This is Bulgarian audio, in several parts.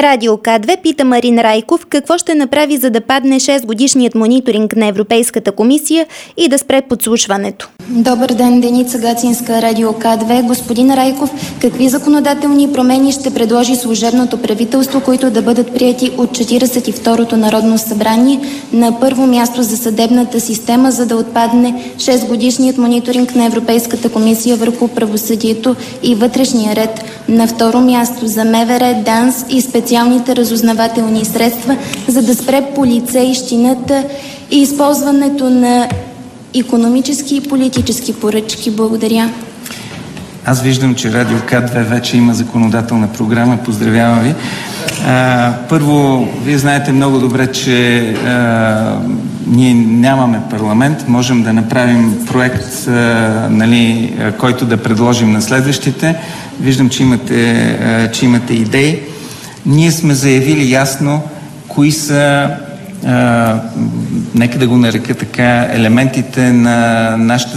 Радио К2 пита Марин Райков какво ще направи, за да падне 6-годишният мониторинг на Европейската комисия и да спре подслушването. Добър ден, Деница Гацинска, Радио К2. Господин Райков, какви законодателни промени ще предложи служебното правителство, които да бъдат прияти от 42-то Народно събрание? На първо място за съдебната система, за да отпадне 6-годишният мониторинг на Европейската комисия върху правосъдието и вътрешния ред. На второ място за МВР, ДАНС и специалните разузнавателни средства, за да спре полицейщината и използването на икономически и политически поръчки. Благодаря. Аз виждам, че Радио К2 вече има законодателна програма. Поздравявам ви. Първо, вие знаете много добре, че ние нямаме парламент. Можем да направим проект, който да предложим на следващите. Виждам, че имате идеи. Ние сме заявили ясно кои са, нека да го нарека така, елементите на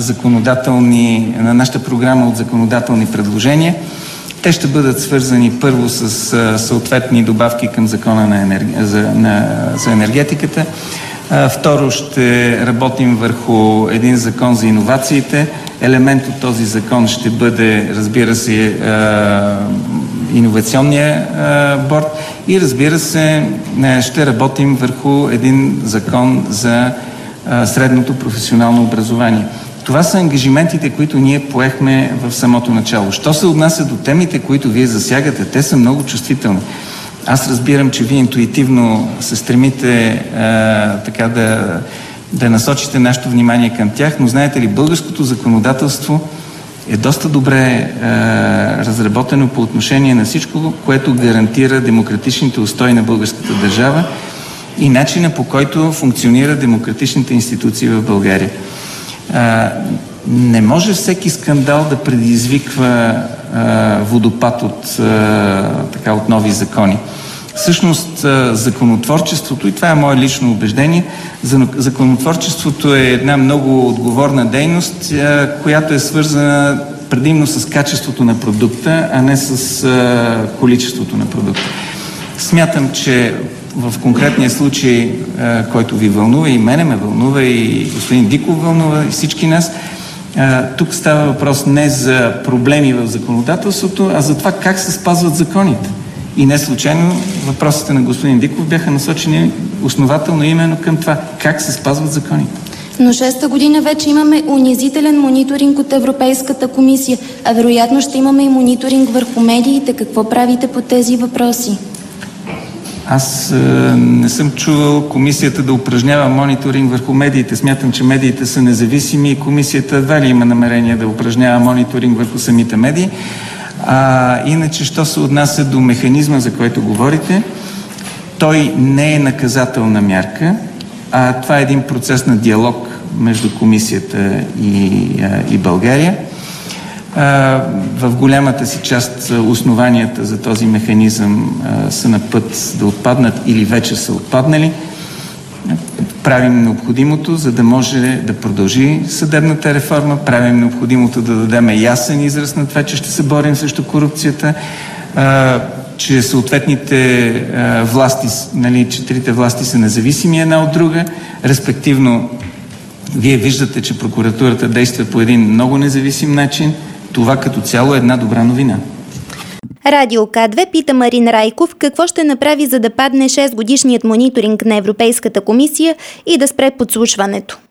нашата програма от законодателни предложения. Те ще бъдат свързани първо с съответни добавки към закона за енергетиката. Второ, ще работим върху един закон за иновациите. Елемент от този закон ще бъде, разбира се, иновационния борд и, разбира се, ще работим върху един закон за средното професионално образование. Това са ангажиментите, които ние поехме в самото начало. Що се отнася до темите, които вие засягате, те са много чувствителни. Аз разбирам, че вие интуитивно се стремите така да насочите нашето внимание към тях, но знаете ли, българското законодателство е доста добре разработено по отношение на всичко, което гарантира демократичните устои на българската държава и начина, по който функционират демократичните институции в България. Не може всеки скандал да предизвиква водопад от нови закони. Всъщност законотворчеството, и това е мое лично убеждение, законотворчеството е една много отговорна дейност, която е свързана предимно с качеството на продукта, а не с количеството на продукта. Смятам, че в конкретния случай, който ви вълнува, и мене ме вълнува, и господин Диков вълнува, и всички нас, тук става въпрос не за проблеми в законодателството, а за това как се спазват законите. И не случайно въпросите на господин Диков бяха насочени основателно именно към това, как се спазват законите. Но 6-та година вече имаме унизителен мониторинг от Европейската комисия, а вероятно ще имаме и мониторинг върху медиите. Какво правите по тези въпроси? Аз не съм чувал комисията да упражнява мониторинг върху медиите. Смятам, че медиите са независими и комисията едва ли има намерение да упражнява мониторинг върху самите медии. Иначе, що се отнася до механизма, за който говорите, той не е наказателна мярка, а това е един процес на диалог между комисията и България. В голямата си част основанията за този механизъм са на път да отпаднат или вече са отпаднали. Правим необходимото, за да може да продължи съдебната реформа. Правим необходимото да дадем ясен израз на това, че ще се борим срещу корупцията, че съответните власти, че трите власти са независими една от друга. Респективно, вие виждате, че прокуратурата действа по един много независим начин. Това като цяло е една добра новина. Радио К2 пита Марин Райков какво ще направи, за да падне 6-годишният мониторинг на Европейската комисия и да спре подслушването.